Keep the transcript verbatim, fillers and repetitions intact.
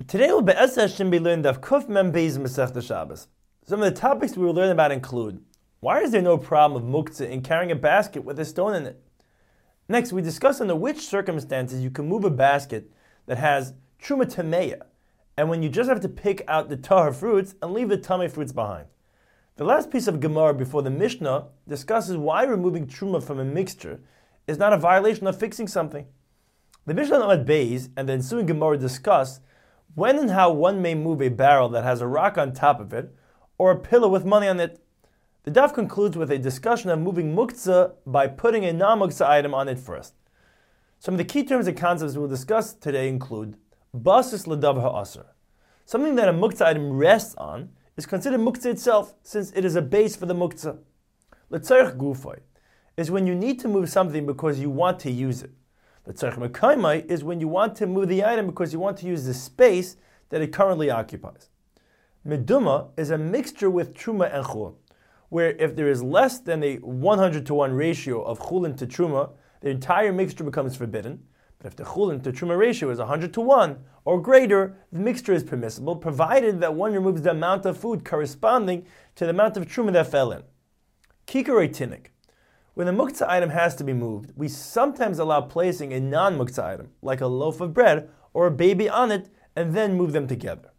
Today will be Hashem be learned of Kuf Mem Beis Masechta Shabbos. Some of the topics we will learn about include: why is there no problem of muktzah in carrying a basket with a stone in it? Next, we discuss under which circumstances you can move a basket that has truma tameya, and when you just have to pick out the tahar fruits and leave the tamei fruits behind. The last piece of Gemara before the Mishnah discusses why removing truma from a mixture is not a violation of fixing something. The Mishnah Amud Beis and the ensuing Gemara discuss when and how one may move a barrel that has a rock on top of it, or a pillow with money on it. The daf concludes with a discussion of moving muktzah by putting a non-muktzah item on it first. Some of the key terms and concepts we will discuss today include basis l'davar ha'asr. Something that a muktzah item rests on is considered muktzah itself, since it is a base for the muktzah. L'tzarech gufay is when you need to move something because you want to use it. L'tzarech mekaymai is when you want to move the item because you want to use the space that it currently occupies. Meduma is a mixture with truma and chulin, where if there is less than a one hundred to one ratio of chulin to truma, the entire mixture becomes forbidden. But if the chulin to truma ratio is one hundred to one or greater, the mixture is permissible, provided that one removes the amount of food corresponding to the amount of truma that fell in. Kikar tinik. When a muktzah item has to be moved, we sometimes allow placing a non-muktzah item, like a loaf of bread or a baby on it, and then move them together.